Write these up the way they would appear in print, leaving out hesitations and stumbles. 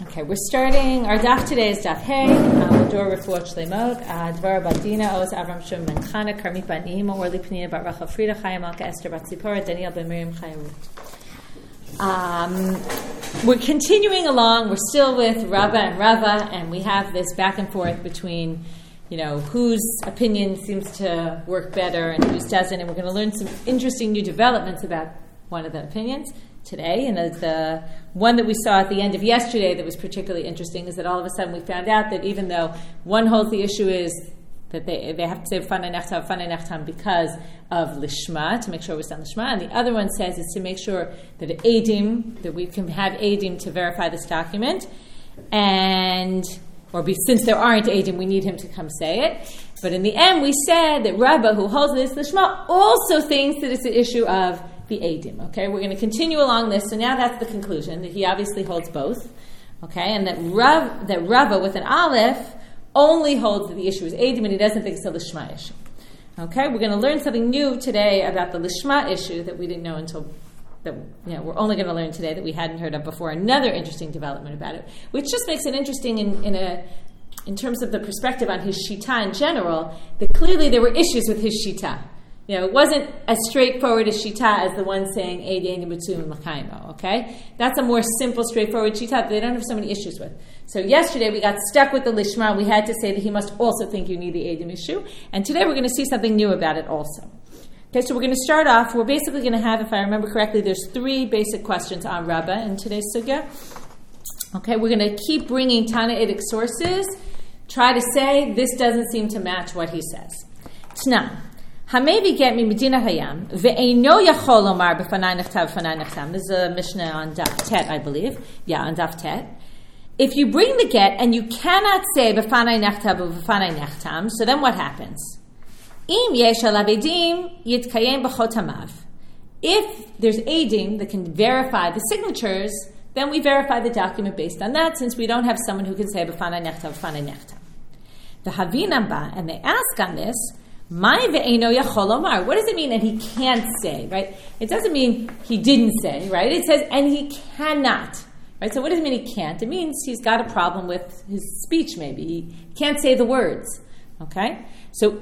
Okay, we're starting. Our daf today is daf Hey. We'll do a refuah shleimot. Dvar Badina, Oz Avram Shum Ben Chana, Karmit Bat Nehima, Orli Penina Bat Rachel Frida, Chaya Malka Esther Bat Zipporah, Daniel Ben Miriam Chaya Ruth. We're continuing along. We're still with Rabba and Rava, and we have this back and forth between, whose opinion seems to work better and whose doesn't. And we're going to learn some interesting new developments about one of the opinions today. And the one that we saw at the end of yesterday that was particularly interesting is that all of a sudden we found out that even though one holds the issue is that they have to say Fanei Nechtam because of Lishma, to make sure we're done Lishma, and the other one says it's to make sure that that we can have Eidim to verify this document, since there aren't Eidim, we need him to come say it. But in the end, we said that Rabba, who holds this Lishma, also thinks that it's an issue of the Eidim. Okay, we're going to continue along this. So now that's the conclusion, that he obviously holds both. Okay, and that Rava with an Aleph only holds that the issue is Eidim, and he doesn't think it's a Lishma issue. Okay, we're going to learn something new today about the Lishma issue that we didn't know we're only going to learn today that we hadn't heard of before. Another interesting development about it, which just makes it interesting in terms of the perspective on his Shita in general, that clearly there were issues with his Shita. It wasn't as straightforward a Shita as the one saying Eidim Mitzum L'chaimo. Okay, that's a more simple, straightforward Shita that they don't have so many issues with. So yesterday we got stuck with the Lishma. We had to say that he must also think you need the Eidim issue, and today we're going to see something new about it also. Okay, so we're going to start off. We're basically going to have, if I remember correctly, there's 3 basic questions on Rabbah in today's sugya. Okay, we're going to keep bringing Tanaitic sources. Try to say this doesn't seem to match what he says. Tna. Hamevi get mi medina hayam ve'eino yachol lomar b'fanai nechtav b'fanai nechtam. This is a Mishnah on Daf Tet, I believe. Yeah, on Daf Tet. If you bring the get and you cannot say b'fanai nechtav b'fanai nechtam, so then what happens? Im yesh alav edim yitkayem b'chotamav. If there's edim that can verify the signatures, then we verify the document based on that, since we don't have someone who can say b'fanai nechtav b'fanai nechtam. The havinam ba, and they ask on this, what does it mean that he can't say, right? It doesn't mean he didn't say, right? It says, and he cannot, right? So what does it mean he can't? It means he's got a problem with his speech, maybe. He can't say the words, okay? So,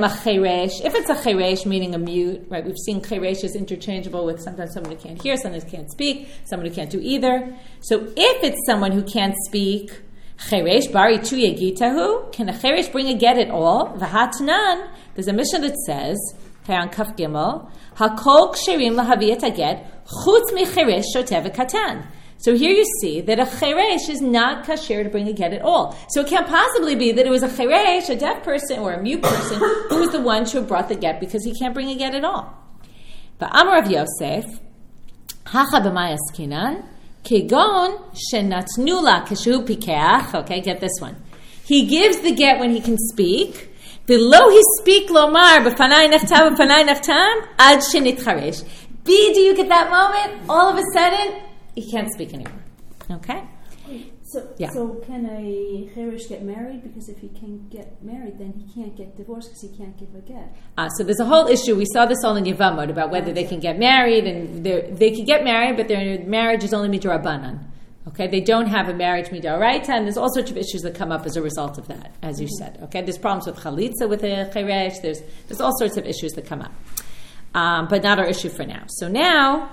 if it's a cheresh, meaning a mute, right? We've seen cheresh is interchangeable with sometimes someone who can't hear, someone who can't speak, someone who can't do either. So if it's someone who can't speak, cheresh bari tu yegitahu, can a cheresh bring a get at all? V'hatnan, there's a Mishnah that says, on Kaf Gimel, hakol ksherim lahavi et haget, chutz mi cheresh shotev katan. So here you see that a cheresh is not kasher to bring a get at all. So it can't possibly be that it was a cheresh, a deaf person or a mute person, who was the one to have brought the get because he can't bring a get at all. But Amar of Yosef, hacha b'may askinan, Kigon shenatnula keshu pikeach. Okay, get this one. He gives the get when he can speak. Below he speak lomar b'fanai nechtam ad shenitcharesh. Do you get that moment? All of a sudden, he can't speak anymore. Okay. So can a cheresh get married? Because if he can't get married, then he can't get divorced because he can't give a get. So there's a whole issue. We saw this all in Yevamot about whether they can get married, and they can get married, but their marriage is only midrabanan. Okay, they don't have a marriage midoraita, and there's all sorts of issues that come up as a result of that, as you said. Okay, there's problems with chalitza with a cheresh. There's all sorts of issues that come up, but not our issue for now. So now.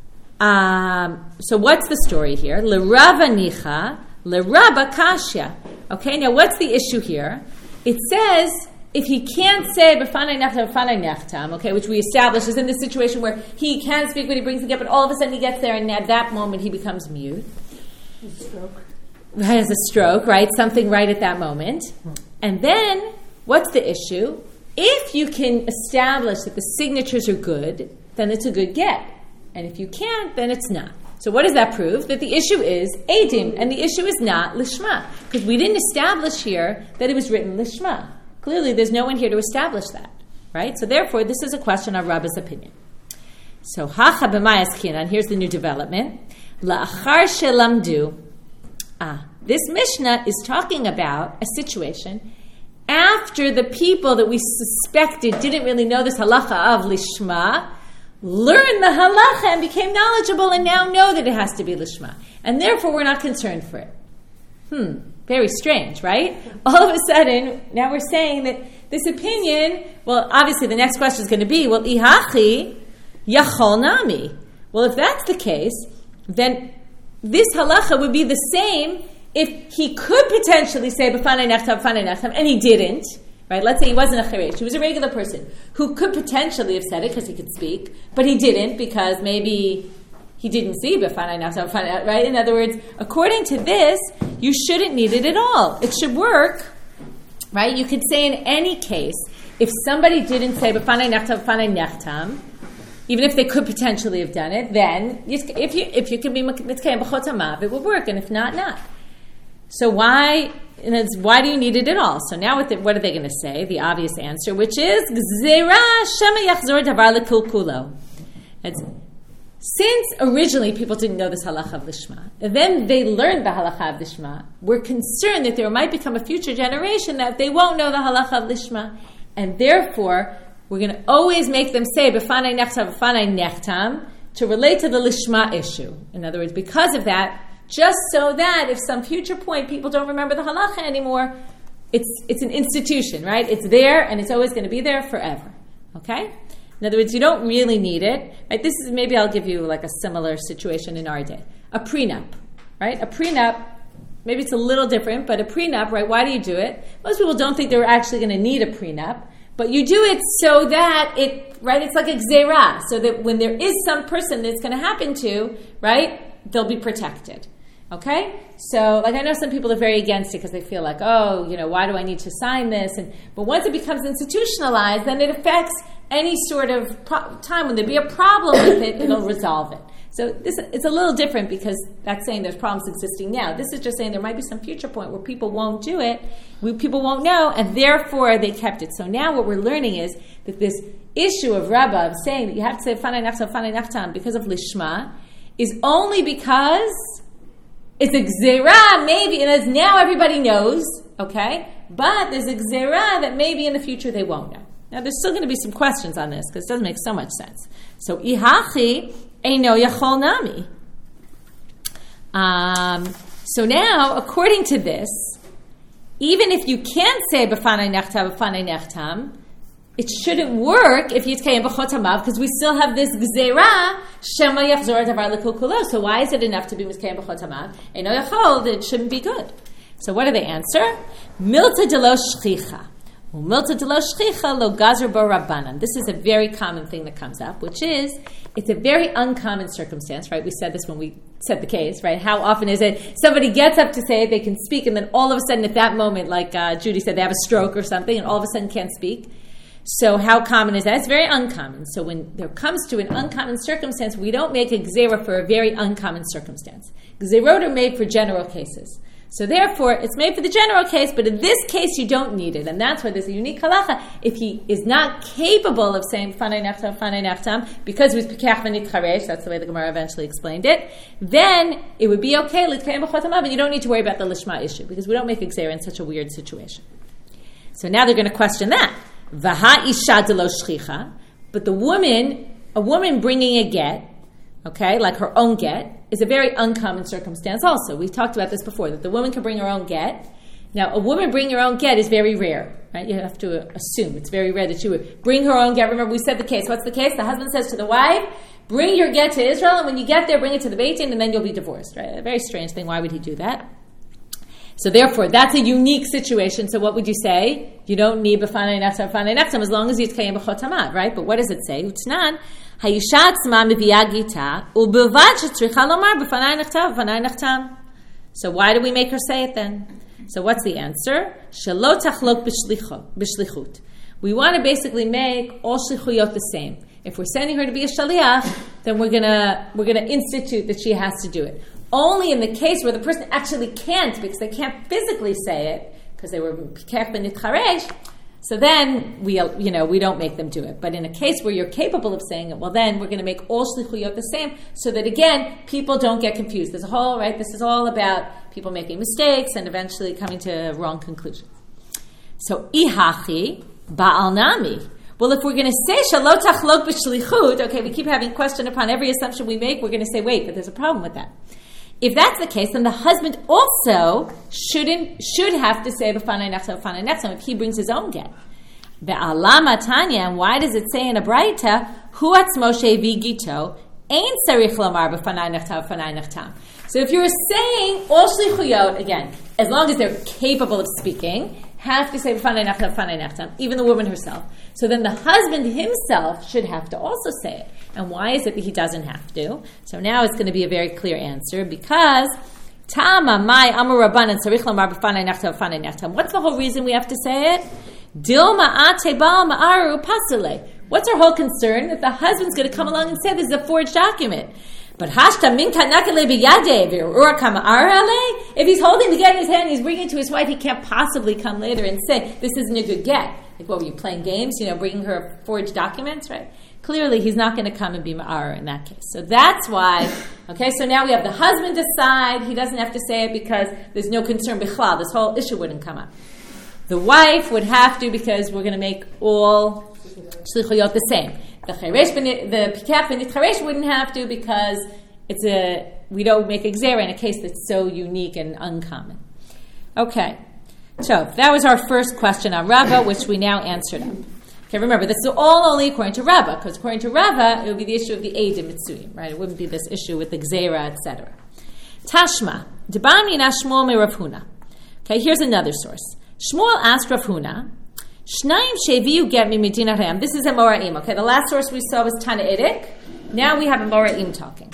So what's the story here? L'Rava nicha, l'Rabba kashya. Okay, now what's the issue here? It says if he can't say b'fanai nechtam, okay, which we established is in this situation where he can speak when he brings the get, but all of a sudden he gets there, and at that moment he becomes mute. He has a stroke, right? Something right at that moment. And then what's the issue? If you can establish that the signatures are good, then it's a good get. And if you can't, then it's not. So what does that prove? That the issue is Eidim, and the issue is not Lishma. Because we didn't establish here that it was written Lishma. Clearly, there's no one here to establish that. Right? So therefore, this is a question of Rabba's opinion. So, Hacha b'may askinan, here's the new development. La'achar shelamdu. This Mishnah is talking about a situation after the people that we suspected didn't really know this halacha of Lishma, learned the halacha and became knowledgeable and now know that it has to be lishma. And therefore we're not concerned for it. Very strange, right? All of a sudden, now we're saying that this opinion, well, obviously the next question is going to be, well, ihachi yachol nami. Well, if that's the case, then this halacha would be the same if he could potentially say, b'fanei nechtam, and he didn't, right? Let's say he wasn't a cheresh, he was a regular person who could potentially have said it because he could speak, but he didn't because maybe he didn't see b'fanei nechtam, right? In other words, according to this, you shouldn't need it at all. It should work, right? You could say in any case, if somebody didn't say b'fanei nechtam, even if they could potentially have done it, then if you can be mitkayim b'chot hamav, it will work, and if not, not. So why do you need it at all? So now what are they going to say? The obvious answer, which is gzeira shema yachzor davar lekulkulo. Since originally people didn't know this halacha of lishma, and then they learned the halacha of lishma, we're concerned that there might become a future generation that they won't know the halacha of lishma, and therefore we're going to always make them say b'fanei nechtam to relate to the lishma issue. In other words, because of that, just so that if some future point people don't remember the halacha anymore, it's an institution, right? It's there and it's always going to be there forever. Okay? In other words, you don't really need it. Right? This is, maybe I'll give you like a similar situation in our day. A prenup, right? A prenup, maybe it's a little different, but a prenup, right? Why do you do it? Most people don't think they're actually going to need a prenup, but you do it so that right? It's like a gzeira, so that when there is some person that's going to happen to, right, they'll be protected. Okay? So, like, I know some people are very against it because they feel like, why do I need to sign this? But once it becomes institutionalized, then it affects any sort of time when there be a problem with it, it'll resolve it. So it's a little different because that's saying there's problems existing now. This is just saying there might be some future point where people won't do it, people won't know, and therefore they kept it. So now what we're learning is that this issue of Rabbah of saying that you have to say fanei nechtam because of lishma is only because it's a gzeira, maybe, and as now everybody knows, okay? But there's a gzeira that maybe in the future they won't know. Now, there's still going to be some questions on this because it doesn't make so much sense. So, ihachi eino yachol nami. So now, according to this, even if you can't say b'fanei nechtam, it shouldn't work if yitkayim b'chot hamav because we still have this gzeira shema yachzor davar lekulkulo. So why is it enough to be mitkayim b'chot hamav? Eino yachol, that it shouldn't be good. So what do they answer? Milta delo shchicha. Milta delo shchicha lo gazer bo rabbanan. This is a very common thing that comes up, which is it's a very uncommon circumstance, right? We said this when we said the case, right? How often is it somebody gets up to say it, they can speak, and then all of a sudden at that moment, like Judy said, they have a stroke or something, and all of a sudden can't speak. So how common is that? It's very uncommon. So when there comes to an uncommon circumstance, we don't make a gzeira for a very uncommon circumstance. Gzeirot are made for general cases. So therefore, it's made for the general case, but in this case, you don't need it. And that's why there's a unique halacha. If he is not capable of saying fanei nechtam, because he was pikach v'nitcharesh, that's the way the Gemara eventually explained it, then it would be okay, litkayim b'chot hamav, and you don't need to worry about the lishma issue, because we don't make a gzeira in such a weird situation. So now they're going to question that. Vaha isha delo shchicha, but a woman bringing a get, okay, like her own get, is a very uncommon circumstance also. We talked about this before, that the woman can bring her own get. Now, a woman bringing her own get is very rare, right? You have to assume it's very rare that she would bring her own get. Remember, we said the case. What's the case? The husband says to the wife, bring your get to Israel, and when you get there, bring it to the Beit Din, and then you'll be divorced, right? A very strange thing. Why would he do that? So therefore, that's a unique situation. So what would you say? You don't need b'fanei nechtam as long as it's kayim b'chot hamav, right? But what does it say? Utnan, hayisha atzma meviya gita u'bilvad shetzricha lomar b'fanei nechtam. So why do we make her say it then? So what's the answer? Shelo tachlok b'shlichut. We want to basically make all shlichuyot the same. If we're sending her to be a shaliach, then we're gonna institute that she has to do it. Only in the case where the person actually can't, because they can't physically say it, because they were pikach v'nitcharesh, so then we don't make them do it. But in a case where you're capable of saying it, well then we're going to make all shlichuyot the same, so that again, people don't get confused. There's a whole, right, this is all about people making mistakes and eventually coming to wrong conclusions. So, ihachi ba'al nami. Well, if we're going to say shelo tachlok b'shlichut, okay, we keep having question upon every assumption we make, we're going to say, wait, but there's a problem with that. If that's the case, then the husband also should have to say b'fanai nechtam if he brings his own get. Ve'alama Tanya, and why does it say in a Braita, hu atzmo she'vi gito, ein tzarich lomar b'fanai nechtam. So if you're saying all shlichuyot, again, as long as they're capable of speaking, have to say b'fanai nechtam, even the woman herself. So then the husband himself should have to also say it. And why is it that he doesn't have to? So now it's going to be a very clear answer, because Tama mai amar rabbanan tzarich lomar b'fanai nechtam. What's the whole reason we have to say it? Dilma ate bal ma'aru pasale. What's our whole concern? That the husband's going to come along and say this is a forged document. But hashta min kanakale biyade v'uraka ma'arale. If he's holding the get in his hand, he's bringing it to his wife, he can't possibly come later and say this isn't a good get. Like, what were you playing games? Bringing her forged documents, right? Clearly, he's not going to come and be ma'ar in that case. So that's why. Okay, so now we have the husband decide he doesn't have to say it because there's no concern bichlal. This whole issue wouldn't come up. The wife would have to, because we're going to make all shlichuyot the same. The pikach v'nitcharesh wouldn't have to, because we don't make a gzera in a case that's so unique and uncommon. Okay, so that was our first question on Rava, which we now answered up. Okay, remember, this is all only according to Rava, because according to Rava, it would be the issue of the Eidim Mitzuyim, right? It wouldn't be this issue with the gzera, etc. Tashma, Debam Yina Shmuel me Rav Huna. Okay, here's another source. Shmuel asked Rav Huna, Shnaim sheviu get mi medina Ram. This is a Moraim. Okay, the last source we saw was Tanaitic. Now we have a Moraim talking.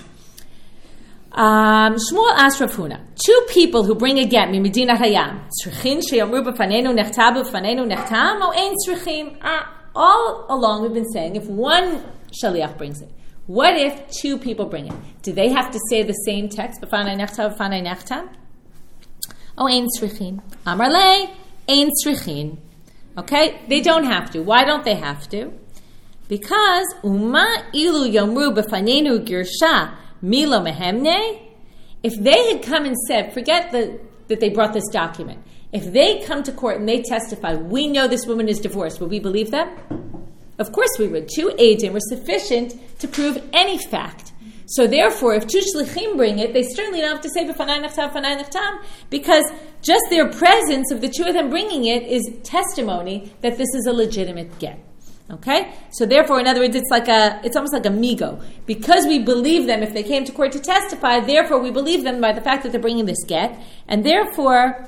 Shmuel asked Rav Huna, 2 people who bring a get mi medina Hayam, tzrichin sheyamru b'fanenu nechtabu b'fanenu nechtam, o ein tzrichim. All along we've been saying, if one shaliach brings it, what if 2 people bring it? Do they have to say the same text, b'fanei nechtam, b'fanei nechtam? O ein tzrichin. Amar lei, ein tzrichin. Okay? They don't have to. Why don't they have to? Because Uma ilu yomru b'fanenu girsha milo mehemne. If they had come and said, forget that they brought this document. If they come to court and they testify, we know this woman is divorced, would we believe them? Of course we would. 2 eidim were sufficient to prove any fact. So therefore, if 2 shlichim bring it, they certainly don't have to say b'fanai nechtam, because just their presence of the 2 of them bringing it is testimony that this is a legitimate get. Okay? So therefore, in other words, it's almost like a migo. Because we believe them if they came to court to testify, therefore we believe them by the fact that they're bringing this get, and therefore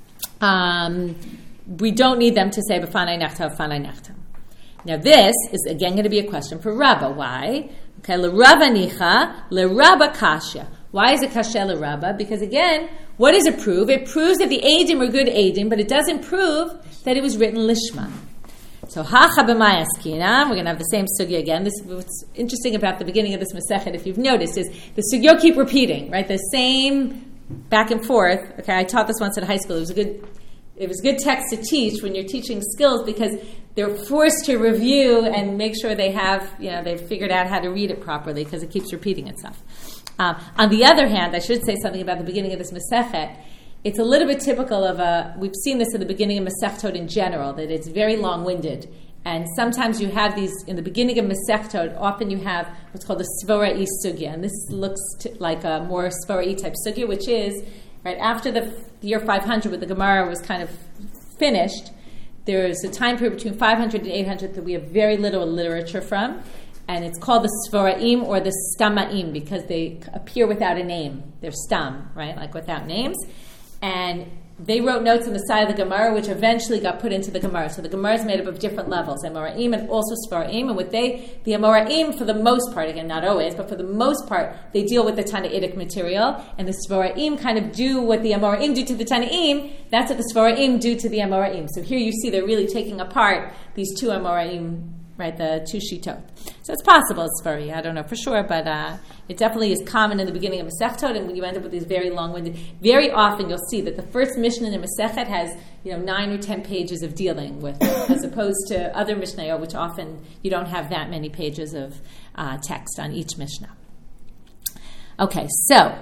we don't need them to say b'fanai nechtam. Now this is again going to be a question for Rabba. Why? Okay, l'Rabba nicha, l'Rabba kasha. Why is it kasha l'Rabba? Because again, what does it prove? It proves that the eidim are good eidim, but it doesn't prove that it was written lishma. So hacha b'may askina. We're going to have the same sugya again. This what's interesting about the beginning of this masechet, if you've noticed, is the sugyot keep repeating, right? The same back and forth. Okay, I taught this once at high school. It was a good text to teach when you're teaching skills, because they're forced to review and make sure they have, they've figured out how to read it properly, because it keeps repeating itself. On the other hand, I should say something about the beginning of this Masechet. It's a little bit typical of we've seen this in the beginning of Masechtot in general, that it's very long-winded. And sometimes you have these, in the beginning of Masechtot, often you have what's called the Svara'i Sugya. And this looks like a more Svara'i type Sugya, which is, right after the year 500, where the Gemara was kind of finished, there's a time period between 500 and 800 that we have very little literature from, and it's called the Sfora'im or the Stama'im, because they appear without a name. They're stam, right, like without names. And they wrote notes on the side of the Gemara, which eventually got put into the Gemara. So the Gemara is made up of different levels, Amoraim and also Sfora'im. And the Amoraim, for the most part, again, not always, but for the most part, they deal with the Tanaitic material. And the Sfora'im kind of do what the Amoraim do to the Tanaim. That's what the Sfora'im do to the Amoraim. So here you see they're really taking apart these 2 Amoraim, right, the 2 shitot. So it's possible it's Sfari. I don't know for sure, but it definitely is common in the beginning of Masechtot, and when you end up with these very long-winded, very often you'll see that the first Mishnah in a Masechet has 9 or 10 pages of dealing with it, as opposed to other Mishnayot, which often you don't have that many pages of text on each Mishnah. Okay, so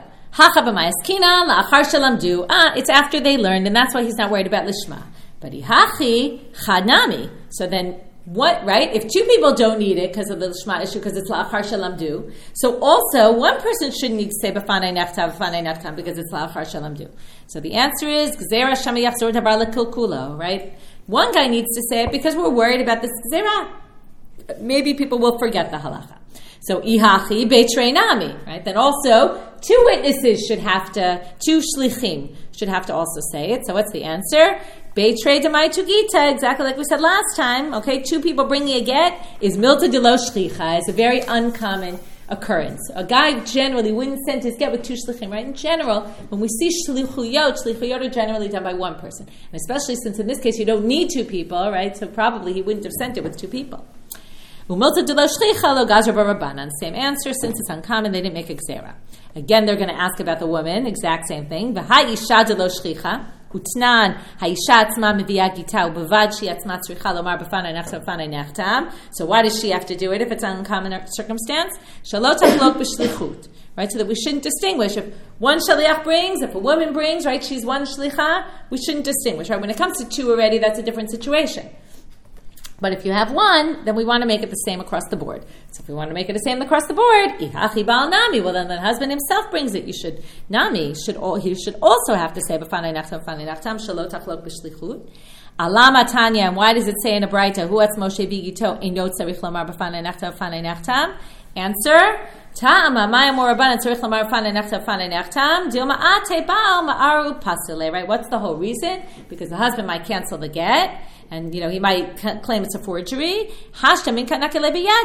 it's after they learned, and that's why he's not worried about Lishma. But Ihachi Chanami. So then what, right? If two people don't need it because of the Lishma issue, because it's la'achar shelamdu, so also one person shouldn't need to say b'fanei nechtav, b'fanei nechtam, because it's la'achar shelamdu. So the answer is gzera shama yachzor davar lekilkulo, right? One guy needs to say it because we're worried about this gzera. Maybe people will forget the halacha. So ihachi beitrei nami, right? Then also two witnesses two shlichim should have to also say it. So what's the answer? Beitrei demai tugita, exactly like we said last time. Okay, two people bringing a get is milta de lo shlicha. It's a very uncommon occurrence. A guy generally wouldn't send his get with two shlichim, right? In general, when we see shlichuyot are generally done by one person. And especially since in this case you don't need two people, right? So probably he wouldn't have sent it with two people. Umilta de lo shlicha lo gazra barabanan. Same answer, since it's uncommon, they didn't make a gzera. Again, they're going to ask about the woman, exact same thing. V'ha isha de lo shlicha. Utnan haisha atzma meviya gita ubevad she atzma tzricha lomar b'fanei nechtam b'fanei nechtam. So why does she have to do it if it's an uncommon circumstance? Shalot hachlok b'shlichut. Right, so that we shouldn't distinguish if one shaliach brings, if a woman brings, right, she's one shlicha. We shouldn't distinguish, right? When it comes to two already, that's a different situation. But if you have one, then we want to make it the same across the board. So if we want to make it the same across the board, ihachi bal nami, well then the husband himself brings it. He should also have to say b'fanei nechtam shelo tachlok b'shlichut. Alama Tanya, and why does it say in a Braita, hu atz Moshe bigito einot tzarich lomar b'fanei nechtam? Answer: Ta'ama ma'am orabanan tzarich lomar b'fanei nechtam dilma ate ba'al ma'aru pasule. Right? What's the whole reason? Because the husband might cancel the get. And, he might claim it's a forgery. Right? Is he going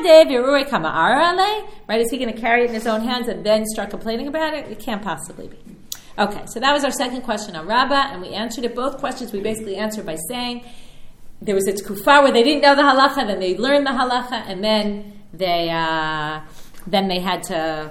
to carry it in his own hands and then start complaining about it? It can't possibly be. Okay, so that was our second question on Rabbah, and we answered it. Both questions we basically answered by saying there was a tkufa where they didn't know the halacha, then they learned the halacha, and then they had to,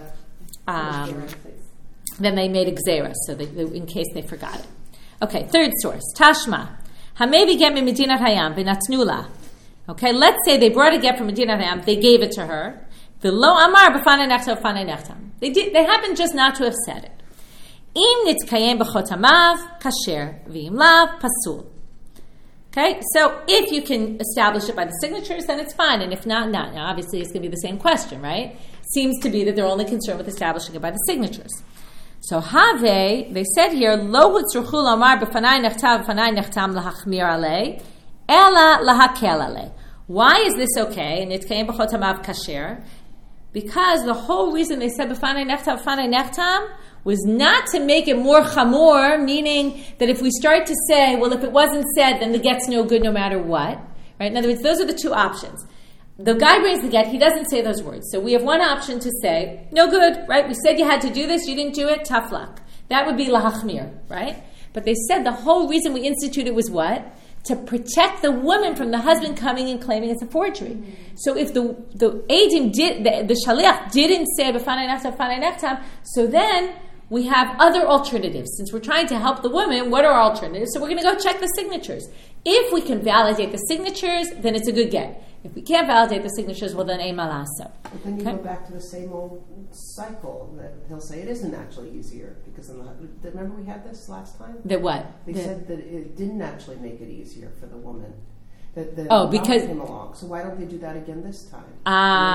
then they made a gzera, so in case they forgot it. Okay, third source, Tashma. Hamevi get me Medinat Hayam v'natnula. Okay, let's say they brought a get from Medinat Hayam, they gave it to her. V'lo amar b'fanei nechtam b'fanei nechtam. They happened just not to have said it. Im nitkayem b'chotamav kasher v'im lav pasul. Okay, so if you can establish it by the signatures, then it's fine, and if not, not. Now, obviously, it's going to be the same question, right? Seems to be that they're only concerned with establishing it by the signatures. So have they said here, lo hutzruchu lomar b'fanai nechtam lahachmir alei, ela lahakel alei. Why is this okay? And it came b'chotamav kasher, because the whole reason they said b'fanai nechtam was not to make it more chamor, meaning that if we start to say, well, if it wasn't said, then the get's no good no matter what. Right? In other words, those are the two options. The guy brings the get, he doesn't say those words. So we have one option to say, no good, right? We said you had to do this, you didn't do it, tough luck. That would be lahachmir, right? But they said the whole reason we instituted was what? To protect the woman from the husband coming and claiming it's a forgery. Mm-hmm. So if the Eidim the shaliach didn't say b'fanei nechtam, so then we have other alternatives. Since we're trying to help the woman, what are our alternatives? So we're going to go check the signatures. If we can validate the signatures, then it's a good get. If we can't validate the signatures, well, then ein malaso. But then you go back to the same old cycle that he'll say it isn't actually easier because remember we had this last time. That what? They said that it didn't actually make it easier for the woman. That because came along. So why don't they do that again this time? Do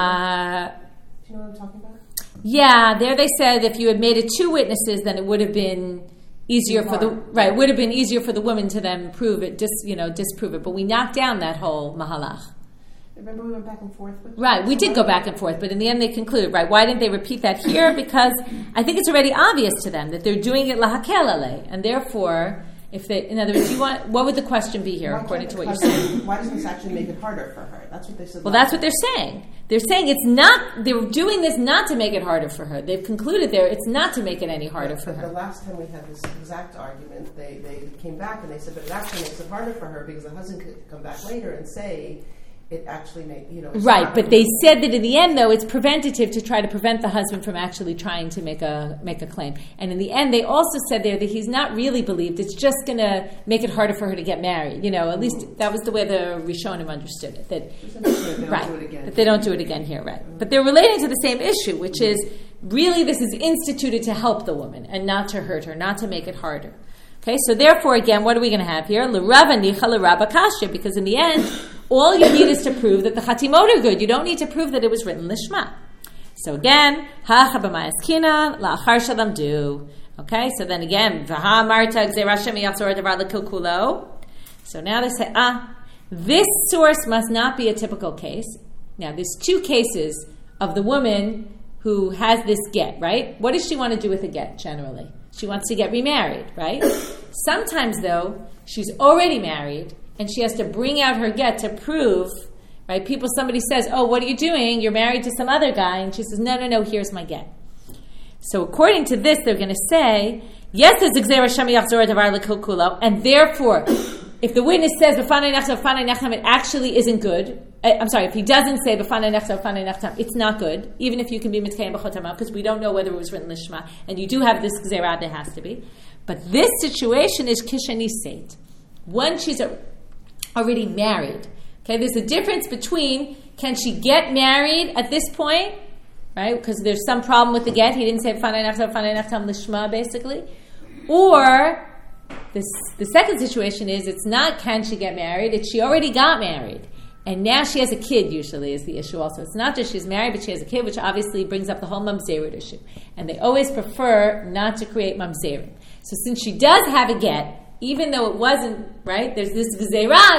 you know what I'm talking about? Yeah, there they said if you had made it two witnesses, then it would have been easier for the right. Would have been easier for the woman to then prove it, disprove it. But we knocked down that whole mahalach. Remember we went back and forth with right, we did go back and forth, but in the end they concluded, right, why didn't they repeat that here? Because I think it's already obvious to them that they're doing it lahakel alei, and therefore, if they, in other words, what would the question be here, according to what you're saying? Why doesn't this actually make it harder for her? That's what they said. Well, that's what they're saying. They're saying it's not, they're doing this not to make it harder for her. They've concluded there it's not to make it any harder for her. The last time we had this exact argument, they came back and they said, but it actually makes it harder for her because the husband could come back later and say, it actually made, right, but they said that in the end, though, it's preventative to try to prevent the husband from actually trying to make a claim. And in the end, they also said there that he's not really believed. It's just going to make it harder for her to get married. At least that was the way the Rishonim understood it. That they don't do it again here, right? But they're relating to the same issue, which is really this is instituted to help the woman and not to hurt her, not to make it harder. Okay, so therefore, again, what are we going to have here? L'Rava nicha l'Rabba kasha, because in the end, All you need is to prove that the chatimot are good. You don't need to prove that it was written lishma. So again, hacha b'mayaskina la'achar shalamdu. Okay, so then again, v'ha marta gzeira shemi yachzor davar lekilkulo. So now they say, this source must not be a typical case. Now, there's two cases of the woman who has this get, right? What does she want to do with a get, generally? She wants to get remarried, right? Sometimes, though, she's already married, and she has to bring out her get to prove, right? Somebody says, oh, what are you doing? You're married to some other guy. And she says, no, here's my get. So according to this, they're going to say, yes, there's a gzeira shemi yachzor davar lekilkulo, and therefore, if the witness says b'fanei nechtam, it actually isn't good. I'm sorry, if he doesn't say b'fanei nechtam, it's not good, even if you can be mitkayim b'chotamav, because we don't know whether it was written lishma, and you do have this gzeira, there has to be. But this situation is kishani seit. When she's already married. Okay, there's a difference between, can she get married at this point, right? Because there's some problem with the get. He didn't say b'fanei nechtam lishma, basically. Or the second situation is, it's not can she get married, it's she already got married. And now she has a kid, usually, is the issue also. It's not just she's married, but she has a kid, which obviously brings up the whole mamzerut issue. And they always prefer not to create mamzerut. So since she does have a get, even though it wasn't, right, there's this gzeira,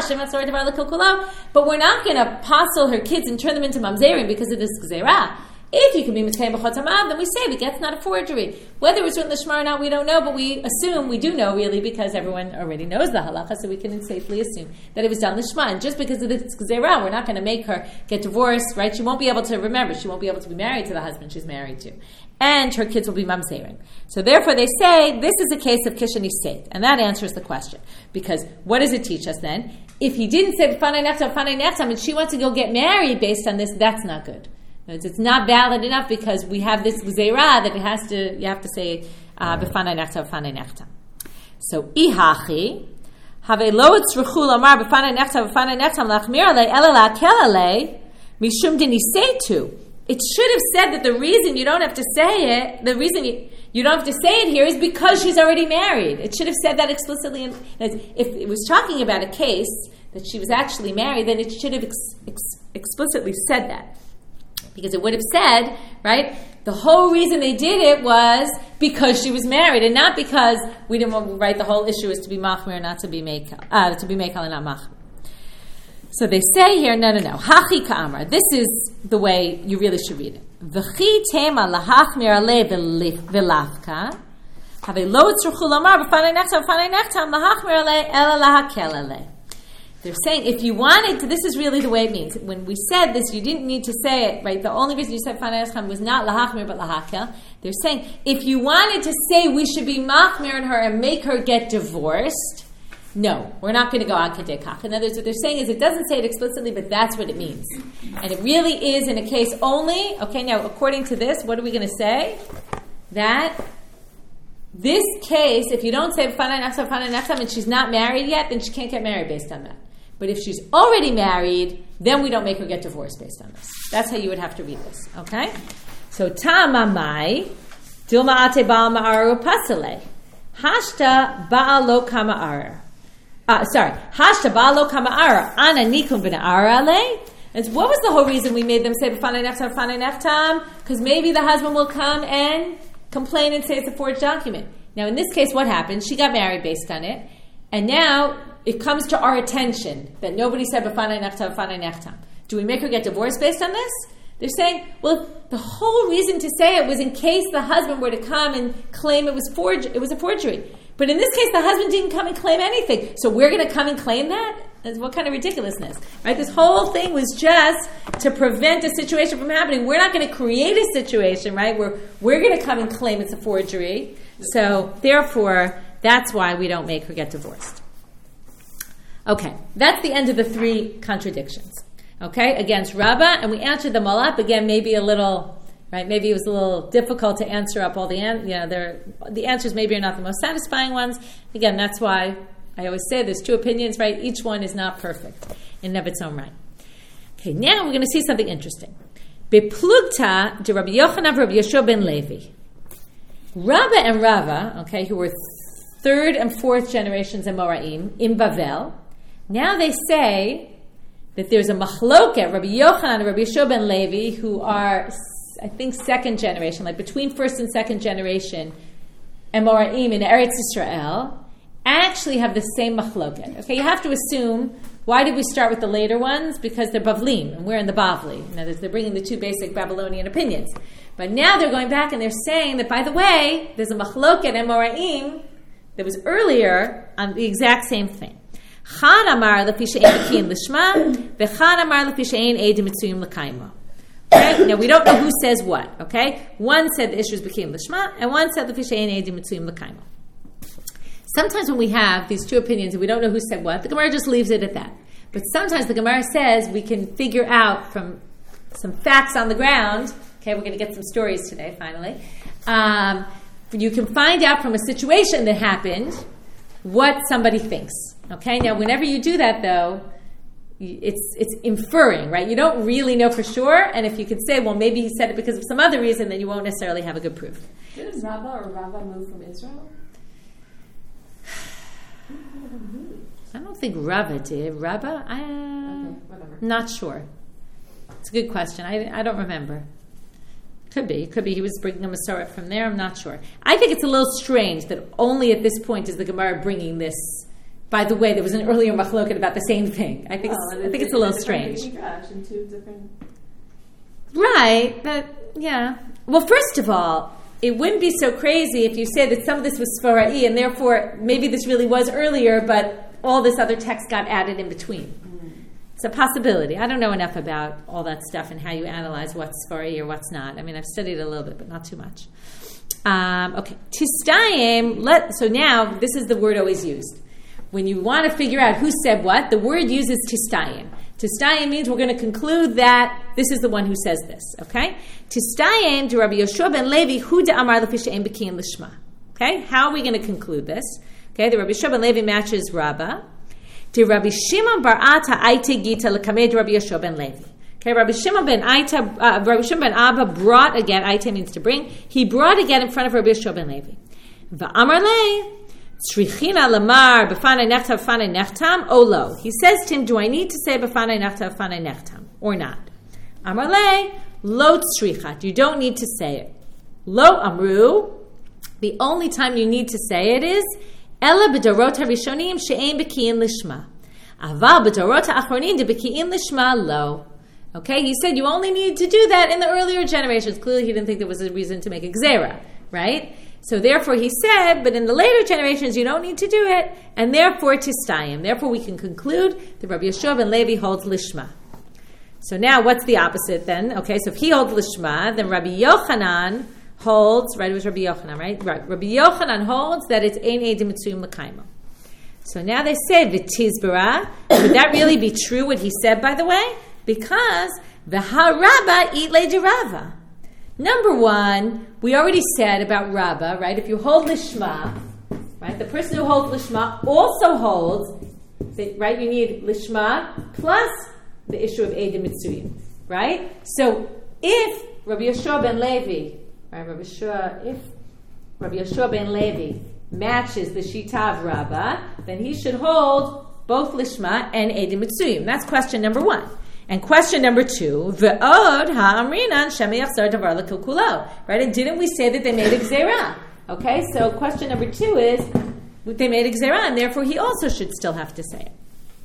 but we're not going to postle her kids and turn them into mamzerim because of this gzeira. If you can be mitkayim b'chotamav, then we say the get's not a forgery. Whether it was written lishma or not, we don't know, but we assume, we do know really, because everyone already knows the halacha, so we can safely assume that it was done lishma. And just because of this gzeira, we're not going to make her get divorced, right? She won't be able to remember. She won't be able to be married to the husband she's married to. And her kids will be mamzerim. So therefore they say, this is a case of kishani seit. And that answers the question. Because what does it teach us then? If he didn't say b'fanei nechtam, and she wants to go get married based on this, that's not good. It's not valid enough because we have this gzeira that you have to say b'fanei nechtam. So ihachi have lo tzruchu lomar b'fanei nechtam lachmir alei ela lakel alei mishum deniseitu. It should have said that the reason you don't have to say it, the reason you don't have to say it here is because she's already married. It should have said that explicitly. If it was talking about a case that she was actually married, then it should have explicitly said that. Because it would have said, right, the whole reason they did it was because she was married, and not because we didn't want, right, the whole issue is to be machmir, not to be mekel, and not machmir. So they say here, no. Hachi ka'amar. This is the way you really should read it. V'chi tema lahachmir alei v'lafka. Have lo tzruchu lomar b'fanei nechtam lahachmir alei ela lahakel alei. They're saying, if you wanted to, this is really the way it means. When we said this, you didn't need to say it, right? The only reason you said b'fanei nechtam was not lahachmir, but lahakel. They're saying, if you wanted to say we should be machmir in her and make her get divorced, no, we're not going to go on kadei kach. In other words, what they're saying is it doesn't say it explicitly, but that's what it means. And it really is in a case only. Okay, now, according to this, what are we going to say? That this case, if you don't say b'fanei nechtam, and she's not married yet, then she can't get married based on that. But if she's already married, then we don't make her get divorced based on this. That's how you would have to read this. Okay? So, ta'amamai, dilma ate ba'al ma'aru pasale. Hashta ba'al lo kama'ar. Hashta ba'al lo kama'ar. Ana nikun b'na'ar ale. And what was the whole reason we made them say b'fanei nechtam? Because maybe the husband will come and complain and say it's a forged document. Now, in this case, what happened? She got married based on it. And now it comes to our attention that nobody said b'fanei nechtam. Do we make her get divorced based on this? They're saying, well, the whole reason to say it was in case the husband were to come and claim it was a forgery. But in this case, the husband didn't come and claim anything. So we're going to come and claim that? What kind of ridiculousness? Right? This whole thing was just to prevent a situation from happening. We're not going to create a situation, right, where we're going to come and claim it's a forgery. So therefore, that's why we don't make her get divorced. Okay, that's the end of the three contradictions. Okay, against Rabbah, and we answered them all up. Again, maybe a little, right? Maybe it was a little difficult to answer up all the answers. Maybe are not the most satisfying ones. Again, that's why I always say there's two opinions, right? Each one is not perfect in and of its own right. Okay, now we're going to see something interesting. Beplugta de Rabbi Yochanan Rabbi Yeshua ben Levi. Rabbah and Rava, okay, who were third and fourth generations of Moraim in Bavel. Now they say that there's a machloket, Rabbi Yochanan and Rabbi Yeshua ben Levi, who are, I think, second generation, like between first and second generation, Amoraim in Eretz Yisrael, actually have the same machloket. Okay, you have to assume, why did we start with the later ones? Because they're Bavlim, and we're in the Bavli. In other words, they're bringing the two basic Babylonian opinions. But now they're going back and they're saying that, by the way, there's a machloket Amoraim that was earlier on the exact same thing. Chad amar lefi she'ein b'kiyim l'shma, v'chad amar lefi she'ein eidim mitzuyim l'kaimo. Okay? Now we don't know who says what. Okay, one said the issue is b'kiyim l'shma, and one said lefi she'ein eidim mitzuyim l'kaimo. Sometimes when we have these two opinions and we don't know who said what, the Gemara just leaves it at that. But sometimes the Gemara says we can figure out from some facts on the ground. Okay, we're going to get some stories today. Finally, you can find out from a situation that happened what somebody thinks. Okay, now whenever you do that, though, it's inferring, right? You don't really know for sure, and if you could say, well, maybe he said it because of some other reason, then you won't necessarily have a good proof. Did Rava move from Israel? I don't think Rava did. Rava? Okay, whatever. Not sure. It's a good question. I don't remember. Could be. He was bringing a Masorah from there. I'm not sure. I think it's a little strange that only at this point is the Gemara bringing this. By the way, there was an earlier machloket about the same thing. I think it's a little strange. Right, but yeah. Well, first of all, it wouldn't be so crazy if you said that some of this was Sfara'i, and therefore maybe this really was earlier, but all this other text got added in between. It's a possibility. I don't know enough about all that stuff and how you analyze what's Sfara'i or what's not. I mean, I've studied a little bit, but not too much. Okay, Tistayim. So now this is the word always used when you want to figure out who said what. The word uses Tistayim. Tistayim means we're going to conclude that this is the one who says this. Okay, Tistayim to Rabbi Yeshua ben Levi hu de'amar lefi she'ein b'kiyim l'shma. Okay, how are we going to conclude this? Okay, the Rabbi Yeshua ben Levi matches Rabbah. To Rabbi Shimon bar Ata aite gita l'kamed Rabbi Yeshua ben Levi. Okay, Rabbi Shimon ben Abba brought a get. Aite means to bring. He brought a get in front of Rabbi Yeshua ben Levi. Va'amar le tzrichina lamar b'fanei nechtam b'fanei nechtam o lo. He says to him, do I need to say b'fanei nechtam b'fanei nechtam or not? Amar le lo tzrichat. You don't need to say it. Lo amru. The only time you need to say it is Ela b'dorot harishonim she'ein b'kiyin lishma. Aval b'dorot ha'achronim de b'kiyin lishma lo. Okay, he said you only need to do that in the earlier generations. Clearly he didn't think there was a reason to make a gzera, right? So therefore he said, but in the later generations you don't need to do it, and therefore tistayim. Therefore we can conclude that Rabbi Yeshua ben Levi holds lishma. So now what's the opposite then? Okay, so if he holds lishma, then Rabbi Yochanan holds, right, it was Rabbi Yochanan, right? Rabbi Yochanan holds that it's ein edim mitzuyim l'kaimo. So now they say, v'tizbara, would that really be true what he said, by the way? Because v'ha-rabba eat le-de-rava. Number one, we already said about Rabbah, right? If you hold lishma, right, the person who holds lishma also holds, right, you need lishma plus the issue of edim mitzuyim, right? So if Rabbi Yeshua ben Levi, right, if Rabbi Yeshua ben Levi matches the Shita of Rabbah, then he should hold both Lishma and Edim Mitzuyim. That's question number one. And question number two, Ve'od ha'amrinan shemi yachzor davar l'kol kulo. Right, and didn't we say that they made a gzera? Okay, so question number two is, they made a gzera, and therefore he also should still have to say it.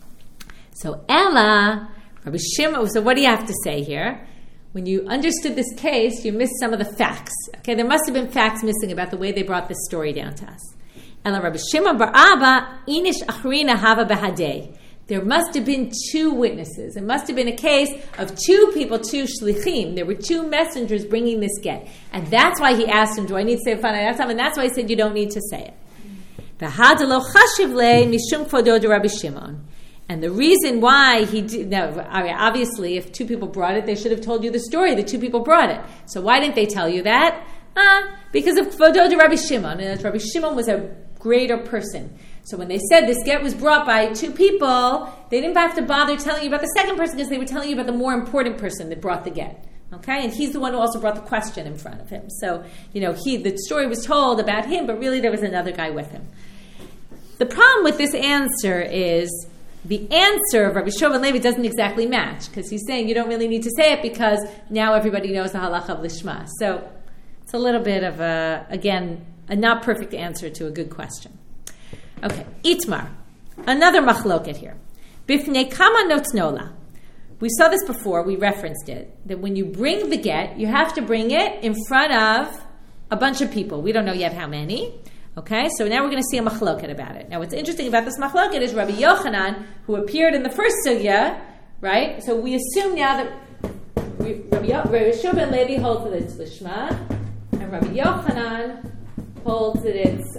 So Ella, Rabbi Shimon, so what do you have to say here? When you understood this case, you missed some of the facts. Okay, there must have been facts missing about the way they brought this story down to us. Ela Rabbi Shimon bar Abba inish achrina hava behadei. There must have been two witnesses. It must have been a case of two people, two shlichim. There were two messengers bringing this get, and that's why he asked him, "Do I need to say b'fanei nechtam?" And that's why he said, "You don't need to say it." V'hadalo chashiv le mishum kvodo de Rabbi Shimon. And the reason why he did, now, obviously, if two people brought it, they should have told you the story. The two people brought it. So why didn't they tell you that? Because of Kvodo de Rabbi Shimon. And Rabbi Shimon was a greater person. So when they said this get was brought by two people, they didn't have to bother telling you about the second person because they were telling you about the more important person that brought the get. Okay? And he's the one who also brought the question in front of him. So, the story was told about him, but really there was another guy with him. The problem with this answer is the answer of Rabbi Yehoshua ben Levi doesn't exactly match, because he's saying you don't really need to say it because now everybody knows the halacha of lishma. So it's a little bit of a not perfect answer to a good question. Okay, Itmar, another machloket here. Bifnei kama notnola. We saw this before, we referenced it, that when you bring the get, you have to bring it in front of a bunch of people. We don't know yet how many. Okay, so now we're going to see a machloket about it. Now what's interesting about this machloket is Rabbi Yochanan, who appeared in the first sugya, right? So we assume now that Rabbi Yehoshua ben Levi holds that it's lishma, and Rabbi Yochanan holds that it's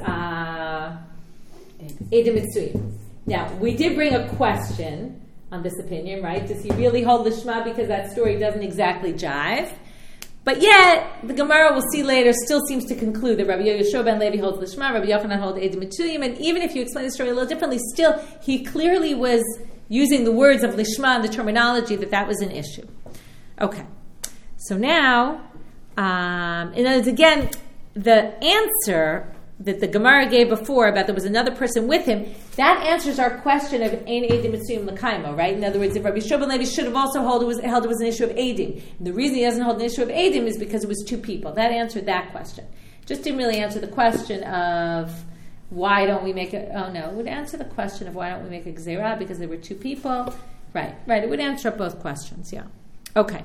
Edom Mitzuyim. Now, we did bring a question on this opinion, right? Does he really hold lishma because that story doesn't exactly jive? But yet, the Gemara, we'll see later, still seems to conclude that Rabbi Yehoshua ben Levi holds lishma, Rabbi Yochanan holds Edom Mitzuyim, and even if you explain the story a little differently, still, he clearly was using the words of lishma and the terminology that was an issue. Okay. So now, in other words, again, the answer that the Gemara gave before about there was another person with him, that answers our question of Ein Eidim Mitzuyim L'Kaimo, right? In other words, if Rabbi Yehoshua ben Levi should have also held it was an issue of Eidim. And the reason he doesn't hold an issue of Eidim is because it was two people. That answered that question. Just didn't really answer the question of why don't we make it, it would answer the question of why don't we make a Gzeirah because there were two people. Right, it would answer both questions, yeah. Okay.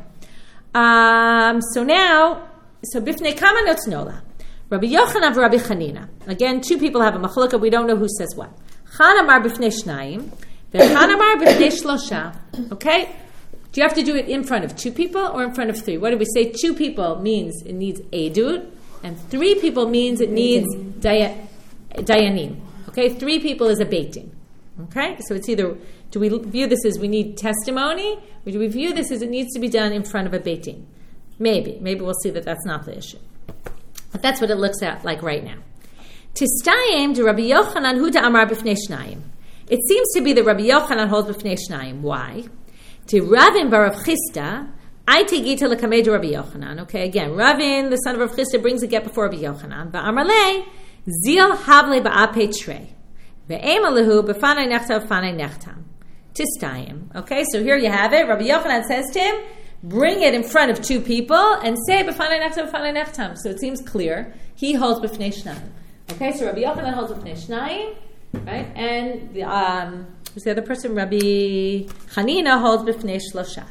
So Bifnei Kama Notnola. Rabbi Yochanan and Rabbi Chanina. Again, two people have a machlokah. We don't know who says what. Chan amar b'fnei shnayim, v'chan amar b'fnei shlosha. Okay? Do you have to do it in front of two people or in front of three? What did we say? Two people means it needs edut, and three people means it needs dayanim. Okay? Three people is a beit din. Okay? So it's either, do we view this as we need testimony, or do we view this as it needs to be done in front of a beit din? Maybe we'll see that that's not the issue. But that's what it looks like right now. Tistayim to Rabbi Yochanan hu da'amar b'fnei shnayim. It seems to be that Rabbi Yochanan holds b'fnei shnayim. Why? To Ravin bar Rav Chisda, I tegita l'kamei to Rabbi Yochanan. Okay, again, Ravin, the son of Rav Chisda, brings a get before Rabbi Yochanan. Ba'amar lei, zil havle ba'apei trei. Ve'ema lehu b'fanai nechtam b'fanai nechtam. Tistayim. Okay, so here you have it. Rabbi Yochanan says to him, bring it in front of two people and say b'fanai nechtam b'fanai nechtam. So it seems clear. He holds b'fnei shnayim. Okay, so Rabbi Yochanan holds b'fnei shnayim, right? And who's the other person? Rabbi Chanina holds b'fnei shlosha.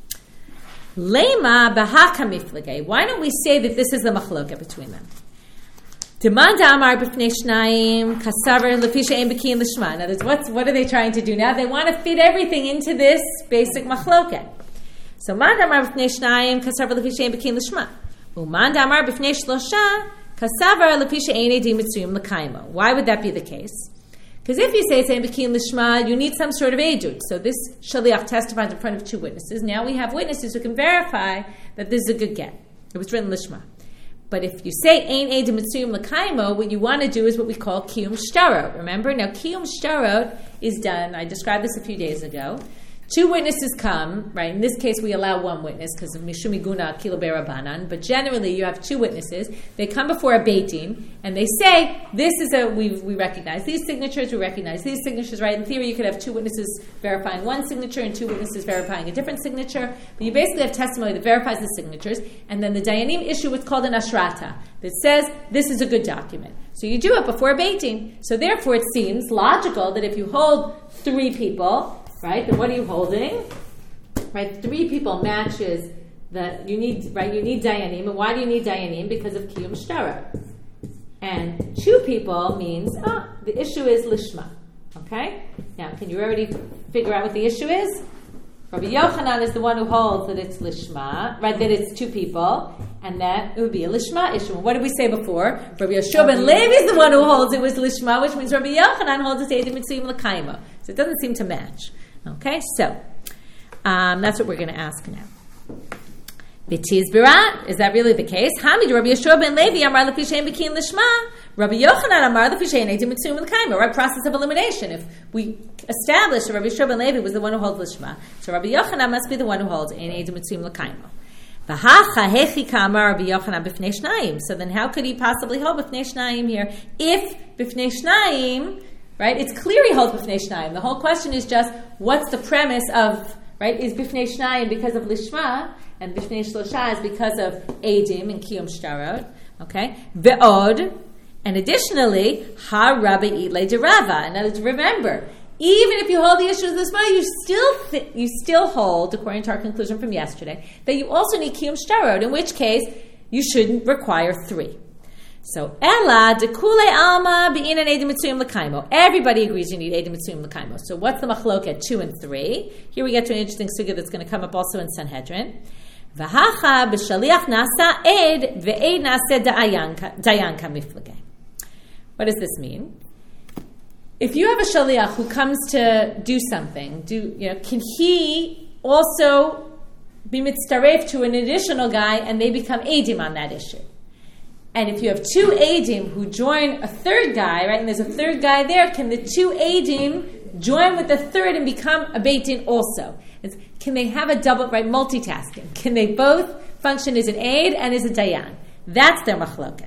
Lema b'haka miflegei. Why don't we say that this is the machloka between them? Demand amar b'fnei shnayim kasaver lefi she'ein b'kiyin l'shma. In other words, what are they trying to do now? They want to fit everything into this basic machloka. So man damar b'fnei shnayim kasaver lefi she'ein b'kiyin l'shma. Uman damar b'fnei shlosha kasaver lefi she'ein eidim mitzuyim l'kaimo. Why would that be the case? Because if you say it's ein b'kiyin l'shma, you need some sort of edut. So this shaliach testifies in front of two witnesses. Now we have witnesses who can verify that this is a good get. It was written l'shma. But if you say ein eidim mitzuyim l'kaimo, what you want to do is what we call kiyum shtarot. Remember? Now kiyum shtarot is done. I described this a few days ago. Two witnesses come, right? In this case, we allow one witness because of Mishum Iguna Kilo Berabanan. But generally, you have two witnesses. They come before a beit din and they say, "This is we recognize these signatures. We recognize these signatures." Right? In theory, you could have two witnesses verifying one signature and two witnesses verifying a different signature. But you basically have testimony that verifies the signatures, and then the dayanim issue what's called an ashrata that says this is a good document. So you do it before a beit din. So therefore, it seems logical that if you hold three people. Right, then what are you holding? Right, three people matches that you need. Right, you need dayanim, and why do you need dayanim? Because of kiyum shtarot. And two people means the issue is lishma. Okay, now can you already figure out what the issue is? Rabbi Yochanan is the one who holds that it's lishma, right? That it's two people, and that it would be a lishma issue. And what did we say before? Rabbi Yehoshua ben Levi is the one who holds it was lishma, which means Rabbi Yochanan holds it's eidim mitzuyim l'kaimo. So it doesn't seem to match. Okay, so that's what we're going to ask now. B'tizbirat, is that really the case? Hamid Rabbi Yehoshua ben Levi amar lefi she'ein b'kiyin l'shma. Rabbi Yochanan amar lefi she'ein eidim mitzuyim l'kaimo. Right, process of elimination. If we establish that Rabbi Yehoshua ben Levi was the one who holds l'shma, so Rabbi Yochanan must be the one who holds ein eidim mitzuyim l'kaimo. V'hacha hechi k'amar Rabbi Yochanan b'fnei shnayim. So then, how could he possibly hold b'fnei shnayim here? If b'fnei shnayim, right? It's clear he holds b'fnei shnayim. The whole question is just, what's the premise of, right? Is b'fnei shnayim because of lishma, and b'fnei shlosha is because of edim and kiyum shtarot, okay? Ve'od, and additionally, ha rabbi itle de Rava. In other words, remember, even if you hold the issue of this way, you still hold, according to our conclusion from yesterday, that you also need kiyum shtarot, in which case you shouldn't require 3. So, ella dekule alma be'inan edim mitzuyim l'kaimo. Everybody agrees you need edim mitzuyim l'kaimo. So, what's the machloket 2 and 3? Here we get to an interesting sugya that's going to come up also in Sanhedrin. V'hacha b'shaliach nasa ed ve'ed nasa dayan kamiflagei. What does this mean? If you have a shaliach who comes to do something, can he also be mitzaref to an additional guy and they become edim on that issue? And if you have 2 edim who join a third guy, right, and there's a third guy there, can the 2 edim join with the third and become a beit din also? Can they have a double, right, multitasking? Can they both function as an aid and as a dayan? That's their machloket.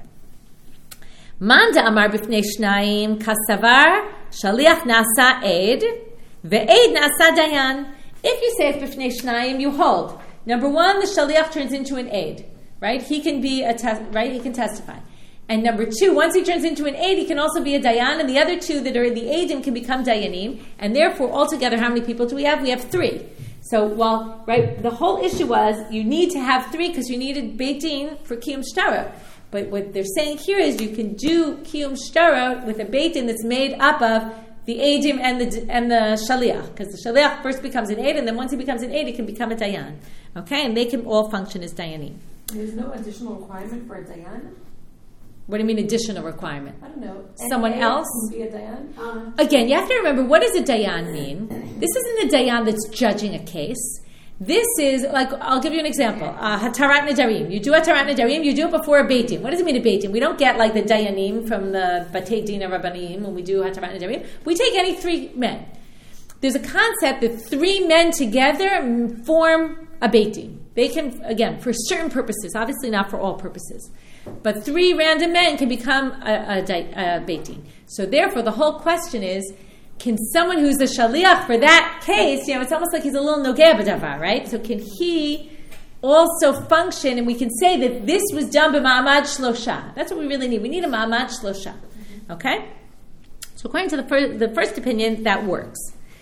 Manda amar b'fnei shnayim kasavar shaliach nasa aid ve'aid nasa dayan. If you say it's b'fnei shnayim, you hold. Number 1, the shaliach turns into an aid, right? He can be he can testify. And number 2, once he turns into an aid, he can also be a dayan, and the other 2 that are the aidim can become dayanim, and therefore altogether, how many people do we have? We have 3. So, the whole issue was you need to have 3 because you needed beit din for kiyum shtarot. But what they're saying here is you can do kiyum shtarot with a beit din that's made up of the edim and the shaliach, because the shaliach first becomes an aid, and then once he becomes an aid, he can become a dayan. Okay, and they can all function as dayanim. There's no additional requirement for a dayan? What do you mean additional requirement? I don't know. Someone else? Can be a dayan? Again, you have to remember, what does a dayan mean? This isn't a dayan that's judging a case. This is, I'll give you an example. Hatarat nedarim. You do hatarat nedarim, you do it before a beit din. What does it mean a beit din? We don't get the dayanim from the batei din rabbanim when we do hatarat nedarim. We take any 3 men. There's a concept that 3 men together form a beit din. They can, again, for certain purposes, obviously not for all purposes, but 3 random men can become a beit din. So therefore, the whole question is, can someone who's the shaliach for that case, it's almost like he's a little nogeh b'davar, right? So can he also function, and we can say that this was done b'ma'amad shlosha. That's what we really need. We need a ma'amad shlosha. Okay? So according to the first opinion, that works.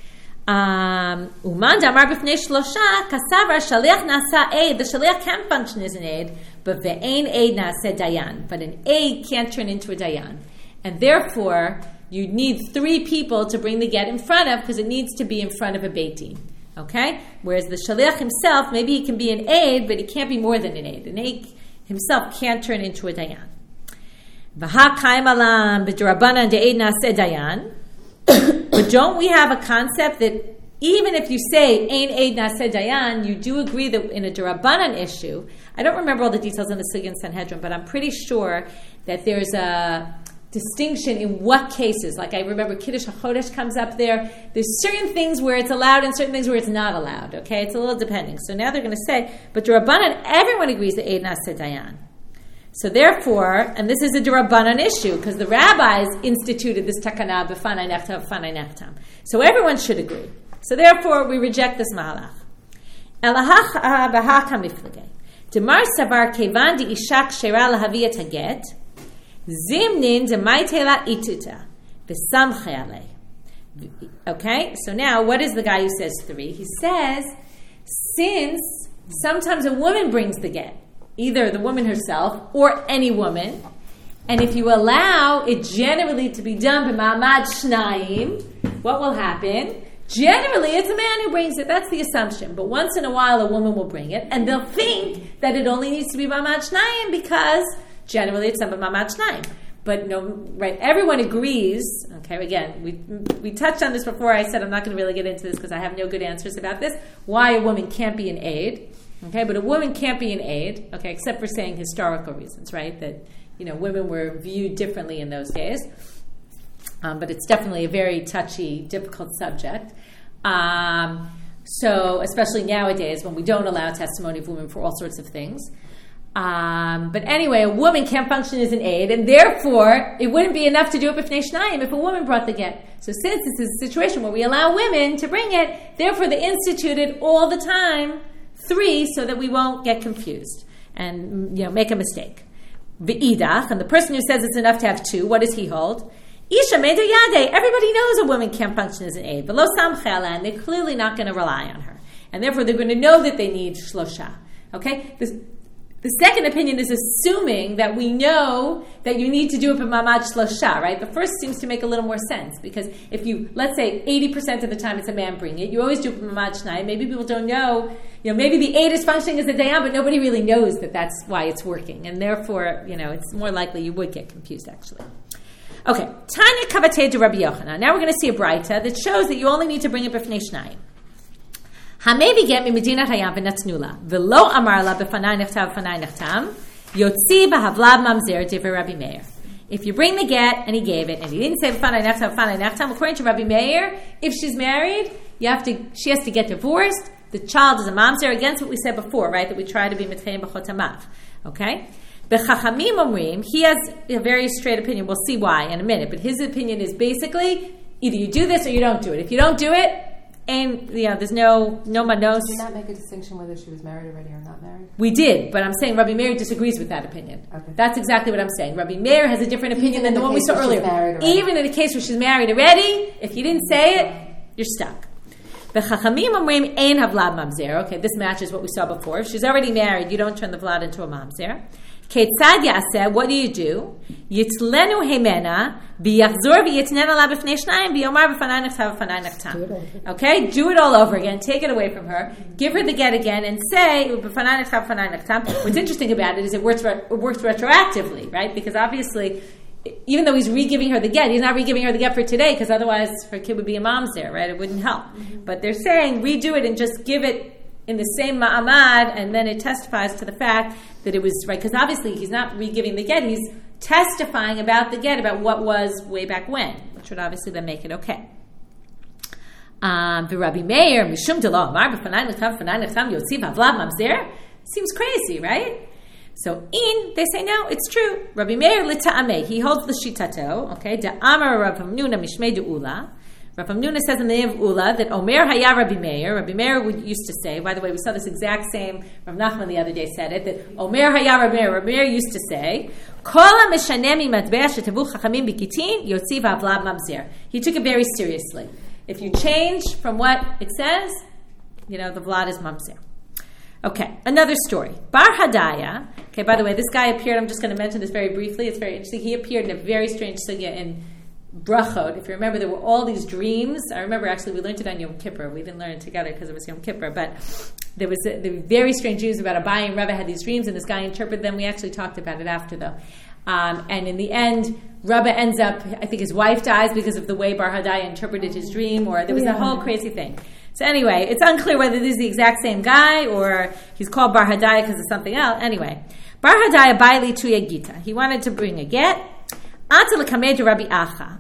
Uman damar b'fnei shlosha kasavar shaliach nasa aid. The shaliach can function as an aid, but ve'ein aid nasa dayan. But an aid can't turn into a dayan. And therefore, you need 3 people to bring the get in front of, because it needs to be in front of a beit din. Okay? Whereas the shaliach himself, maybe he can be an aid, but he can't be more than an aid. An aid himself can't turn into a dayan. V'ha kaim alam b'drabanan de'ed naseh dayan. But don't we have a concept that even if you say ein aid naseh dayan, you do agree that in a drabanan issue, I don't remember all the details in the Sugya and Sanhedrin, but I'm pretty sure that there's a distinction in what cases. I remember Kiddush HaChodesh comes up there. There's certain things where it's allowed and certain things where it's not allowed. Okay, it's a little depending. So now they're going to say, but D'Rabbanan, everyone agrees that Eid Naseh Dayan. So therefore, and this is a D'Rabbanan issue because the rabbis instituted this takana b'fanai nechtam, b'fanai nechtam. So everyone should agree. So therefore, we reject this mahalach. Elahach b'ha kamiflagei. Demar savar kevan di ishak shera lahavi et haget. Zimnin demaitela ituta v'samche alei. Okay, so now what is the guy who says 3? He says, since sometimes a woman brings the get, either the woman herself or any woman, and if you allow it generally to be done b'ma'amad shnayim, what will happen? Generally, it's a man who brings it. That's the assumption. But once in a while, a woman will bring it, and they'll think that it only needs to be b'ma'amad shnayim because generally it's b'ma'amad shnayim. But no, right? Everyone agrees. Okay, again, we touched on this before. I said I'm not going to really get into this because I have no good answers about this. Why a woman can't be an aid? Okay, but a woman can't be an aid. Okay, except for saying historical reasons, right? That women were viewed differently in those days. But it's definitely a very touchy, difficult subject. So especially nowadays when we don't allow testimony of women for all sorts of things. But anyway, a woman can't function as an aid, and therefore it wouldn't be enough to do it b'fnei shnayim if a woman brought the get. So since this is a situation where we allow women to bring it, therefore they instituted all the time 3 so that we won't get confused and make a mistake. V'idach, and the person who says it's enough to have 2, what does he hold? Isha meidu yadeh. Everybody knows a woman can't function as an aid, but lo samchela, and they're clearly not going to rely on her, and therefore they're going to know that they need shlosha. Okay. The second opinion is assuming that we know that you need to do it b'mamad shlosha, right? The first seems to make a little more sense, because if you, let's say 80% of the time it's a man bringing it, you always do it b'mamad shnayim. Maybe people don't know, maybe the aid is functioning as a dayan, but nobody really knows that that's why it's working, and therefore, it's more likely you would get confused actually. Okay, Tanya kavatei de Rabbi Yochanan. Now we're going to see a braita that shows that you only need to bring it b'fnei shnayim. Hamevi get mi medina hayam v'natznula v'lo amar la b'fanai nechtav v'fanai nechtam yotzi b'havlav mamzer divrei Rabbi Meir. If you bring the get and he gave it and he didn't say v'fanai nechtam, according to Rabbi Meir, if she's married, she has to get divorced. The child is a mamzer, against what we said before, right? That we try to be mitchein b'chotamav. Okay. B'chachamim omrim, he has a very straight opinion. We'll see why in a minute, but his opinion is basically either you do this or you don't do it. If you don't do it, and there's no manos. Did you not make a distinction whether she was married already or not married? We did, but I'm saying Rabbi Meir disagrees with that opinion. Okay. That's exactly what I'm saying. Rabbi Meir has a different opinion than the one we saw earlier. Even in a case where she's married already, if you didn't say it, you're stuck. B'chachamim omrim ein havlad mamzer. Okay, this matches what we saw before. If she's already married, you don't turn the vlad into a mamzer. Ketzad yaseh, what do? Yitlenu hemena b'yachzor v'yitnena la b'fnei shnayim b'yomar b'fanai nechtav v'fanai nechtam. Okay, do it all over again. Take it away from her. Give her the get again and say b'fanai nechtav v'fanai nechtam. What's interesting about it is it works retroactively, right? Because obviously, even though he's re-giving her the get, he's not re-giving her the get for today because otherwise her kid would be a mamzer, right? It wouldn't help. Mm-hmm. But they're saying redo it and just give it in the same ma'amad, and then it testifies to the fact that it was right, because obviously he's not re-giving the get, he's testifying about the get, about what was way back when, which would obviously then make it okay. Rabbi Meir, mishum delo amar b'fanai nechtav v'fanai nechtam yotzi v'havlav mamzer, seems crazy, right? So they say no, it's true. Rabbi Meir l'ta'ameh, he holds the shitato, okay, da'amar Rav Hamnuna mishmei de'ula. Rav Hamnuna says in the name of Ula that Omer Haya Rabbi Meir. Rabbi Meir used to say, by the way, we saw this exact same, Rav Nachman the other day said it, that Omer Haya Rabbi Meir. Rabbi Meir used to say, Kol ha-mishaneh mi-matbeh shetavu chachamim b'kitin yotzi v'havlav mamzer. He took it very seriously. If you change from what it says, the vlad is mamzer. Okay, another story. Bar Hadaya. Okay, by the way, this guy appeared, I'm just going to mention this very briefly, it's very interesting. He appeared in a very strange sugya in Brachot. If you remember, there were all these dreams. I remember actually we learned it on Yom Kippur. We didn't learn it together because it was Yom Kippur, but there were very strange dreams about Abaye and Rebbe had these dreams, and this guy interpreted them. We actually talked about it after, though. And in the end, Rebbe ends up, I think his wife dies because of the way Bar Hadaya interpreted his dream, or there was a whole crazy thing. So anyway, it's unclear whether this is the exact same guy or he's called Bar Hadaya because of something else. Anyway, Bar Hadaya Baili Tuya Gita. He wanted to bring a get. Ata l'kameh de Rabbi Achi.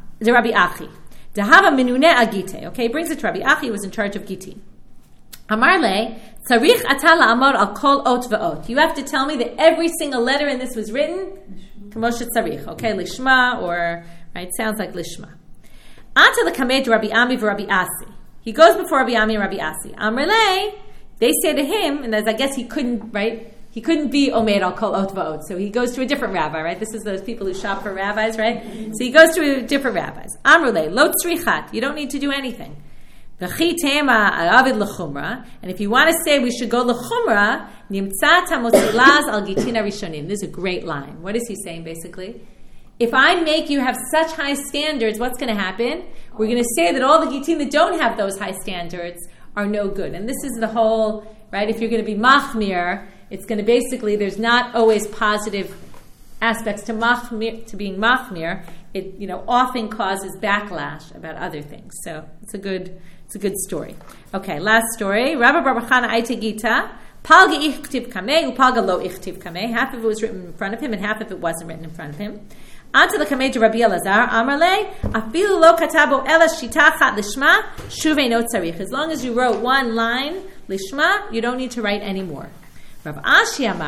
Dehava minuneh agite. Okay, he brings it to Rabbi Achi, who was in charge of Giti. Amar le, tzarich ata la'amor al kol ot ve'ot. You have to tell me that every single letter in this was written k'moshe tzarich. Okay, lishma, or, right, sounds like lishma. Ata l'kameh de Rabbi Ami v'Rabbi Asi. He goes before Rabbi Ami and Rabbi Asi. Amar le, they say to him, and as I guess he couldn't, right, he couldn't be Omer al kol ot va'ot, so he goes to a different rabbi, right? This is those people who shop for rabbis, right? So he goes to different rabbis. Amrule, lo tzrichat, you don't need to do anything. V'chi tema avid l'chumra, and if you want to say we should go l'chumra, nimtza tamotzilaz al gitina rishonim. This is a great line. What is he saying, basically? If I make you have such high standards, what's going to happen? We're going to say that all the gitin that don't have those high standards are no good. And this is the whole, right? If you're going to be machmir, it's going to basically, there's not always positive aspects to being machmir. It often causes backlash about other things. So it's a good story. Okay, last story. Rabbi Bar Chana Aite Gita. Palga ichtiv kameh, upalga lo ichtiv kameh. Half of it was written in front of him, and half of it wasn't written in front of him. Anta l'kameh to Rabbi Elazar. Amarle afilu lo katabo ela shitachat lishma shuvei no tzarich. As long as you wrote one line lishma, you don't need to write any more. Rav Ashi Amar,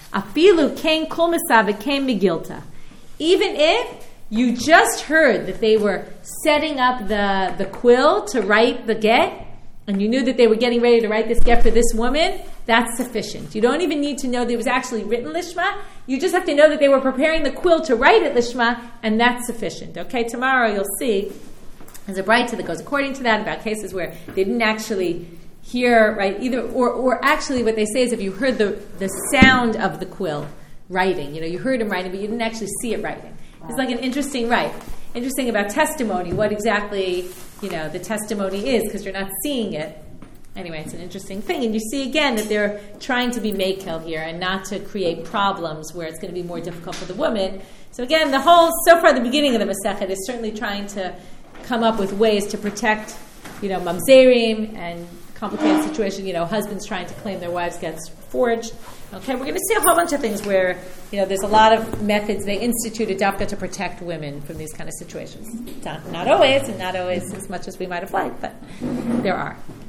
Afilu kain kol misav kain megilta. Even if you just heard that they were setting up the quill to write the get, and you knew that they were getting ready to write this get for this woman, that's sufficient. You don't even need to know that it was actually written lishma. You just have to know that they were preparing the quill to write it lishma, and that's sufficient. Okay, tomorrow you'll see there's a braita that goes according to that about cases where they didn't actually hear, right, either, or actually what they say is if you heard the sound of the quill writing, you heard him writing, but you didn't actually see it writing. It's like an interesting about testimony, what exactly, the testimony is, because you're not seeing it. Anyway, it's an interesting thing. And you see again that they're trying to be makel here and not to create problems where it's going to be more difficult for the woman. So again, the beginning of the Masechet is certainly trying to come up with ways to protect, mamzerim and complicated situation, husbands trying to claim their wives gets forged. Okay, we're going to see a whole bunch of things where, there's a lot of methods they instituted dafka to protect women from these kind of situations. Not always, and not always as much as we might have liked, but there are.